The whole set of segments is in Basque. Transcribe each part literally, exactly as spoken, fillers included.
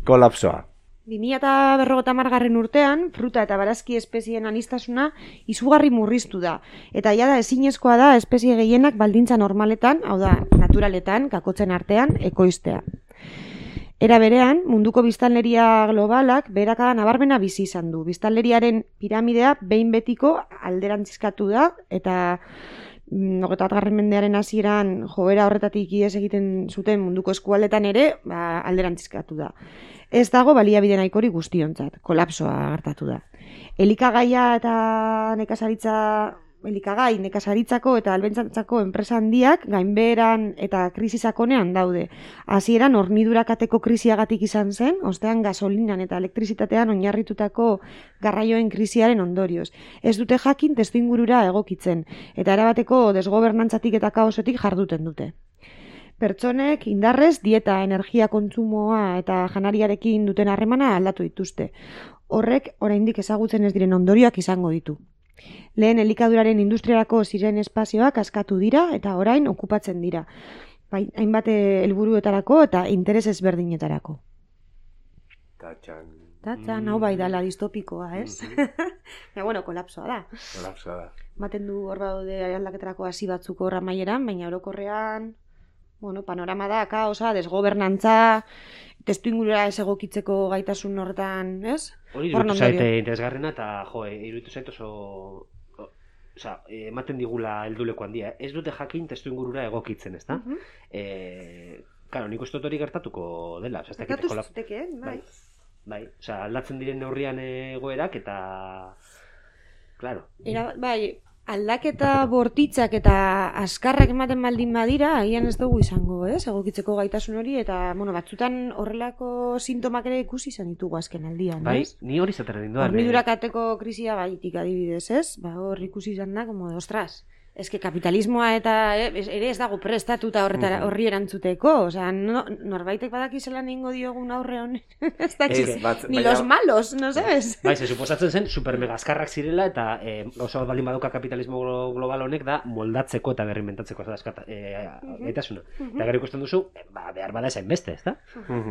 kolapsoa. bi mila berrogeita hamargarren urtean, fruta eta barazki espezien anistasuna izugarri murriztu da. Eta jada ezinezkoa da espezie gehienak baldintza normaletan, hau da, naturaletan, kakotzen artean, ekoiztea. Era berean, munduko biztanleria globalak beherakada nabarmena bizi izan du. Biztanleriaren piramidea behin betiko alderantzizkatu da, eta hogeita bat mendearen hasieran joera horretatik ihes egiten zuten munduko eskualdetan ere, ba, alderantzizkatu da. Ez dago baliabide nahikori guztiontzat, kolapsoa gertatu da. Elikagaia eta nekazaritza, elikagai, nekazaritzako eta albentzantzako enpresa handiak gainbeheran eta krisi sakonean daude. Hasieran hornidurakateko krisiagatik izan zen, ostean gasolinan eta elektrizitatean oinarritutako garraioen krisiaren ondorioz. Ez dute jakin testuingurura egokitzen, eta erabateko desgobernantzatik eta kaosetik jarduten dute. Pertsonek indarrez dieta, energia kontsumoa eta janariarekin duten harremana aldatu dituzte. Horrek oraindik ezagutzen ez diren ondorioak izango ditu. Lehen elikaduraren industriarako ziren espazioak askatu dira eta orain okupatzen dira. Hainbat helburuetarako eta interes ezberdinetarako. Tatxan. Tatxan, hau bai dala distopikoa, ez? Baina, bueno, kolapsoa da. Kolapsoa da. Maten du hor daude aldaketarako hasi batzuk horra maieran, baina orokorrean, bueno, panorama da, kaosa, desgobernantza, testuingurura ez egokitzeko gaitasun horretan, ez? Hori iruditu zaite interesgarrena eta, jo, iruditu zaite oso... Osa, ematen digula helduleko handia. Ez dute jakin testuingurura egokitzen, ez da? Uh -huh. e, Karo, nik uste dut hori gertatuko dela. Gertatu zuteke, bai. Bai, osa, aldatzen diren neurrian egoerak eta... Claro. Era, bai... Aldaketa bortitzak eta askarrak ematen baldin badira, agian ez dugu izango, ez? Egokitzeko gaitasun hori, eta, bueno, batzutan horrelako sintomak ere ikusi izan ditugu azken aldian, ez? Bai, ni hori zaten ninduan. Hornidurakateko krisia baitik adibidez, ez? Ba, hor ikusi izan da, como de, ostras, ez que kapitalismoa eta eh, ere ez dago prestatuta horretara horri erantzuteko, osea, no, norbaitek badakizela ningo diogun aurre honen, ez da txiz, ni los malos, no sabes? Bai, ze suposatzen zen, supermegaskarrak zirela, eta eh, oso baldin baduka kapitalismo global honek da moldatzeko eta berrimentatzeko gaitasuna. Eta gero ikusten duzu, ba, behar bada esain beste, ez da?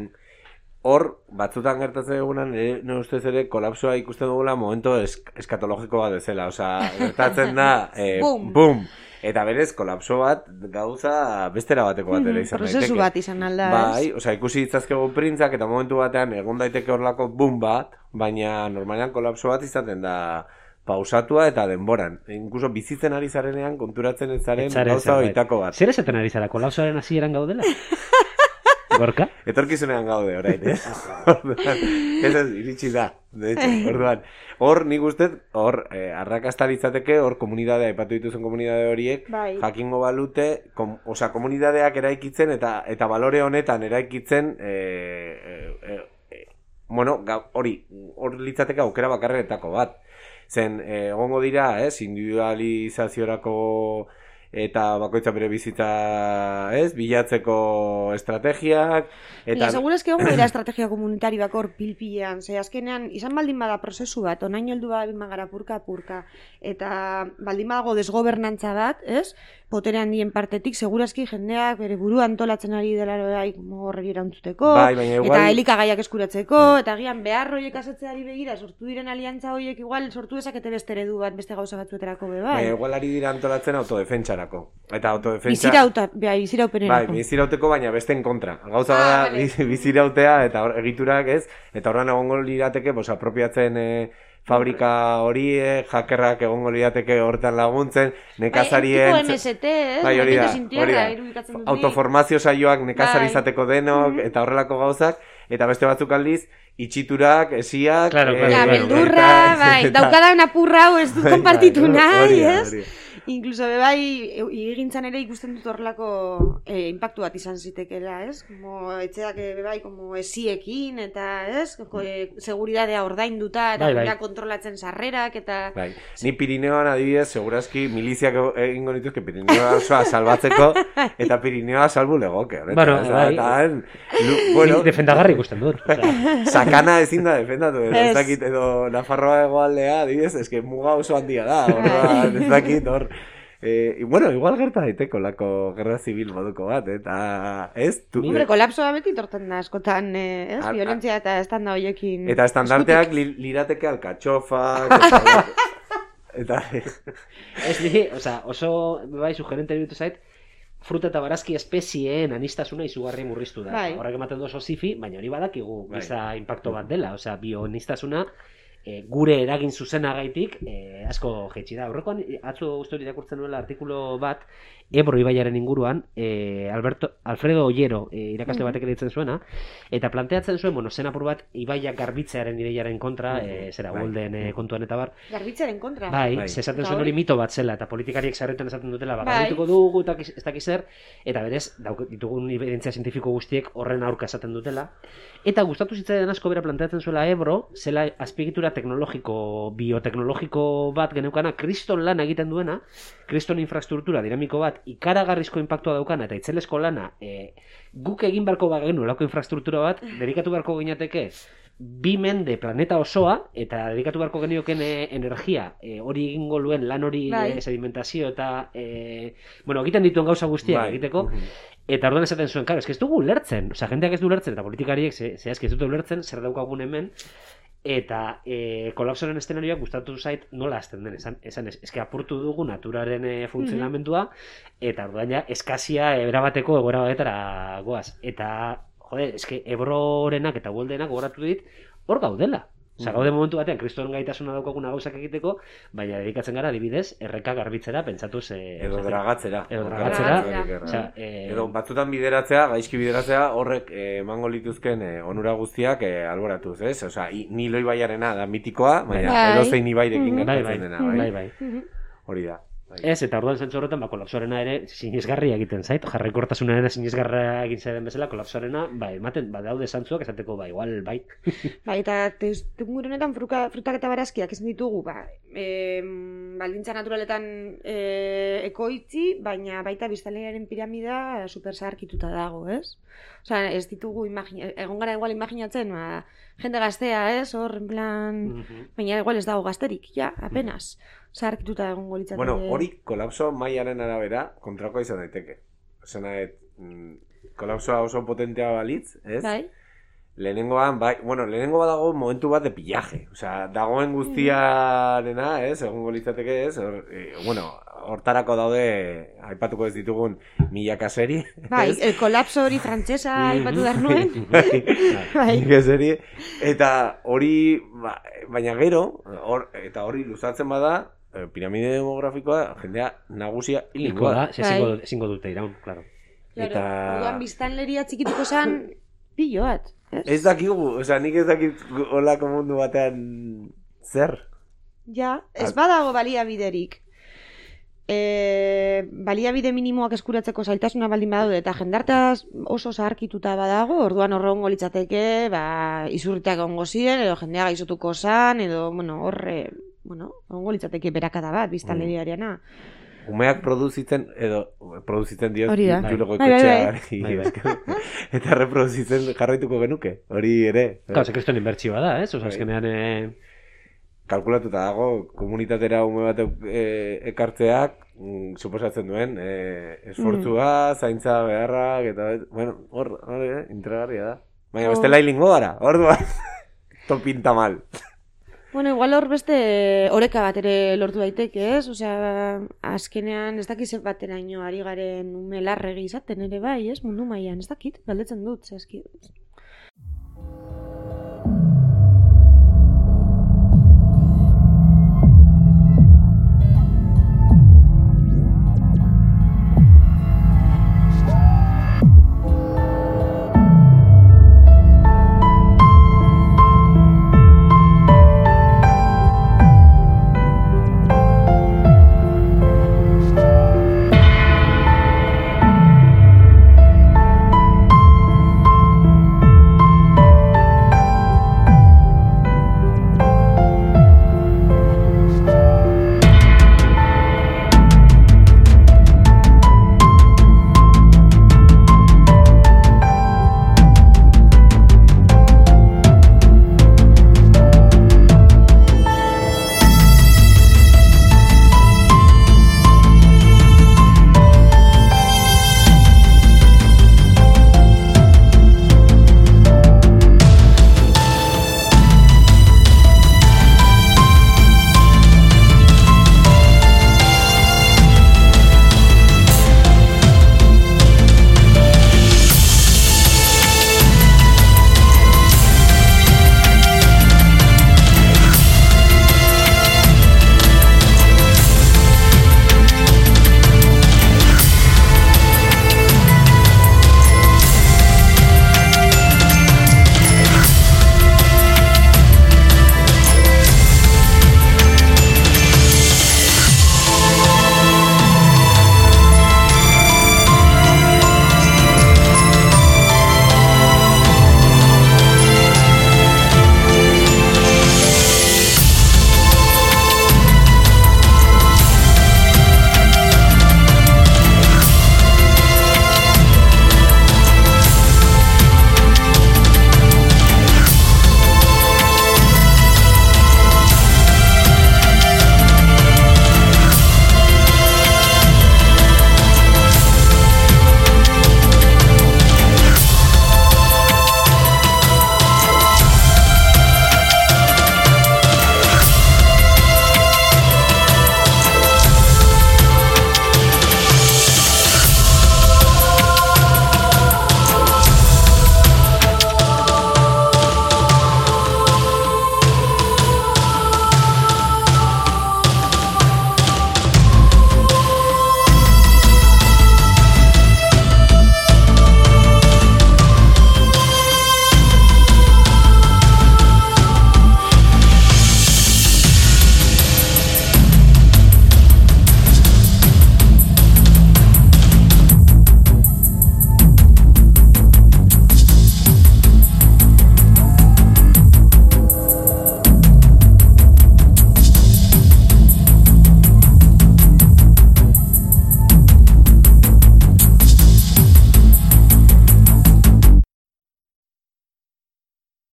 Hor, batzutan gertatzen egunan, nire ustez ere, kolapsoa ikusten dugula momento esk eskatologiko bat dezela. Osa, gertatzen da, eh, boom. boom! Eta berez, kolapso bat gauza bestera bateko bat ere izan daiteke. Prozesu bat izan alda, ez? Bai, osa, ikusi ditzazkegu printzak eta momentu batean egon daiteke horlako boom bat, baina normalean kolapso bat izaten da pausatua eta denboran. Incluso bizitzen ari zarenean konturatzen ez zaren gauza horitako bat. Zer esaten ari zara, kolapsoaren hasieran gaudela? Gorka? Etorkizunean gaude orain, eh? Ez ez, iritsi da, de hecho, orduan. Hor, nik ustez, hor, eh, arrakasta litzateke, hor, komunidadea, aipatu dituzen komunidade horiek, bai. Jakingo balute, kom, osa, komunidadeak eraikitzen eta eta balore honetan eraikitzen, eh, eh, eh, eh, bueno, hori, hor litzateke aukera bakarretako bat. Zen, egongo eh, dira, ez, individualizaziorako eta bakoitza bere bizitza, ez, bilatzeko estrategiak, eta... Eta segura eske egongo dira estrategia komunitari bakor pilpilean, ze azkenean, izan baldin bada prozesu bat, onaino heldu baldin bagara purka-purka, eta baldin badago desgobernantza bat, ez, potere handien partetik, segurazki jendeak bere burua antolatzen ari dela bai, horreri erantzuteko, bai, igual... eta elikagaiak eskuratzeko, eta gian behar horiek asetzeari begira, sortu diren aliantza horiek igual sortu dezakete beste eredu bat, beste gauza batzuetarako be bai. Baina igual ari dira antolatzen autodefentsarako. Eta autodefentsa... Bizirauta, bai, biziraupenerako. Bai, bizirauteko, baina besteen kontra. Gauza ah, da, vale. Bizirautea eta or, egiturak ez, eta horren egongo lirateke, pues, apropiatzen... Eh, fabrika horiek, hackerrak egongo lirateke hortan laguntzen, nekazarien... Bai, tipo M S T, eh? Bai, hori da, hori da. Autoformazio saioak nekazari izateko denok, mm-hmm. eta horrelako gauzak, eta beste batzuk aldiz, itxiturak, esiak... Claro, claro, eh, claro. Beldurra, bai, eta... daukada una purra hau ez du kompartitu nahi, ez? Incluso bai, egintzan ere ikusten dut horrelako eh, impactu bat izan zitekela, ez? Como etxeak bai, como esiekin, eta, ez? E, seguridadea ordainduta, eta bai, bai. Kontrolatzen sarrerak, eta... Bai. Ni Pirineoan adibidez, segurazki miliziak egingo nituzke Pirineoa osoa salbatzeko, eta Pirineoa salbu legoke. Bueno, bai. Eta, bueno, defendagarri ikusten dut. Sakana ezin da defendatu, ez dakit, edo Nafarroa hegoaldea, adibidez, eske muga oso handia da, ez dakit, hor... Eh, bueno, igual gerta daiteko lako gerra zibil moduko bat, eta ez? Tu, Hombre, kolapsoa beti torten da askotan, ez? Al, violentzia eta estanda hoiekin... Eta estandarteak li, lirateke alkatxofak... eta... eta ez ni, oza, oso bai sugerente ditu zait, fruta eta barazki espezieen anistasuna izugarri murriztu da. Bai. Horrek ematen du oso zifi, baina hori badakigu bai. Giza impacto bat dela, osea, bioanistasuna e, gure eragin zuzenagaitik e, asko jetxi da. Horrekoan, atzo uste hori irakurtzen nuela artikulu bat, Ebro ibaiaren inguruan, e, Alberto, Alfredo Ollero e, irakasle batek editzen zuena, eta planteatzen zuen, bueno, zen apur bat, ibaiak garbitzearen ideiaren kontra, e, zera, bai. Golden e, kontuan eta bar. Garbitzearen kontra? Bai, bai. Zesaten zuen hori mito bat zela, eta politikariek sarretan esaten dutela, ba, bai. Garbituko dugu, eta ez dakiz zer, eta berez, dauk, ditugun evidentzia zientifiko guztiek horren aurka esaten dutela. Eta gustatu zitzaidan asko bera planteatzen zuela Ebro, zela azpiegitura teknologiko, bioteknologiko bat geneukana, kriston lana egiten duena, kriston infrastruktura dinamiko bat, ikaragarrizko impactua daukana eta itzelesko lana e, guk egin beharko bagenu lako infrastruktura bat, dedikatu beharko ginateke bi mende planeta osoa eta dedikatu beharko genioken e, energia e, hori egingo luen lan hori e, sedimentazio eta e, bueno, egiten dituen gauza guztiak bai. Egiteko eta orduan esaten zuen, claro, eske ez dugu ulertzen, osea, jendeak ez du ulertzen eta politikariek ze, ze ez dute ulertzen zer daukagun hemen. Eta e, kolapsoren eszenarioak gustatu zait nola hasten den, esan, esan ez, eske apurtu dugu naturaren e, funtzionamendua, eta orduan ja, eskazia erabateko egoera batetara goaz. Eta, jode, eske Ebrorenak eta Goldenak gogoratu dit, hor gaudela. Osa, gaude momentu batean, kristoren gaitasuna daukaguna gauzak egiteko, baina dedikatzen gara, adibidez, erreka garbitzera, pentsatuz... E, edo dragatzera. Edo dragatzera. Osa, e, edo batzutan bideratzea, gaizki bideratzea, horrek emango e, lituzken e, onura guztiak e, alboratuz, ez? Osa, Nilo ibaiarena da mitikoa, baina bai. Edozein ibairekin gertatzen bai, bai. Dena, bai? Bai, bai. Hori da. Ez, eta orduan zentzu horretan, ba, kolapsoarena ere sinesgarria egiten zait, jarraikortasunaren sinesgarria egin zaiden bezala, kolapsoarena, ba, ematen, ba, daude zantzuak esateko, ba, igual, bai. Ba, eta tegungur honetan frutak eta barazkiak ez ditugu, ba, e, baldintza naturaletan e, ekoitzi, baina baita biztanlearen piramida super zaharkituta dago, ez? Osa, ez ditugu, imagina, egon gara igual imaginatzen, ba, jende gaztea, ez, hor, en plan, mm-hmm. baina igual ez dago gazterik, ja, apenas. Zaharkituta egongo litzateke. Bueno, hori kolapso mailaren arabera kontrakoa izan daiteke. Osena, mm, kolapsoa oso potentea balitz, ez? Bai. Lehenengoan, bai, bueno, lehenengo badago momentu bat de pillaje. Osea, dagoen guztiarena, ez? Egongo litzateke, ez? Or, eh, bueno, hortarako daude, aipatuko ez ditugun milaka seri. Bai, el kolapso hori frantsesa aipatu dar nuen. Bai, bai. Milaka seri. Eta hori, ba, baina gero, or, eta hori luzatzen bada, piramide demografikoa, jendea nagusia hiliko da, ezingo dute iraun, claro. Eta... Orduan biztanleria txikituko zan, pillo bat. Ez dakigu, osea, nik ez dakit holako mundu batean zer. Ja, ez badago baliabiderik. E, baliabide minimoak eskuratzeko zailtasuna baldin badaude eta jendarteaz oso zaharkituta badago, orduan horrengo litzateke, ba, izurritak egongo ziren, edo jendea gaizotuko zan, edo, bueno, horre, bueno, egongo litzateke berakada bat, biztanleriarena. Umeak produzitzen, edo, produzitzen diot, julego bai, bai, bai. Eta reproduzitzen jarraituko genuke, hori ere. Kau, zekriston inbertsioa da, ez? Osa, eskenean... E... Kalkulatuta dago, komunitatera ume bat e, ekartzeak, mm, suposatzen duen, e, esfortzua, mm. zaintza beharrak, eta, bueno, hor, hor, eh, intragarria da. Baina, oh. Beste lailingo gara, hor du, to pinta mal. Bueno, igual hor beste oreka bat ere lortu daiteke, ez? Osea, azkenean ez dakiz batera ino ari garen ume larregi izaten ere bai, ez? Mundu mailan ez dakit, galdetzen dut, zehazki.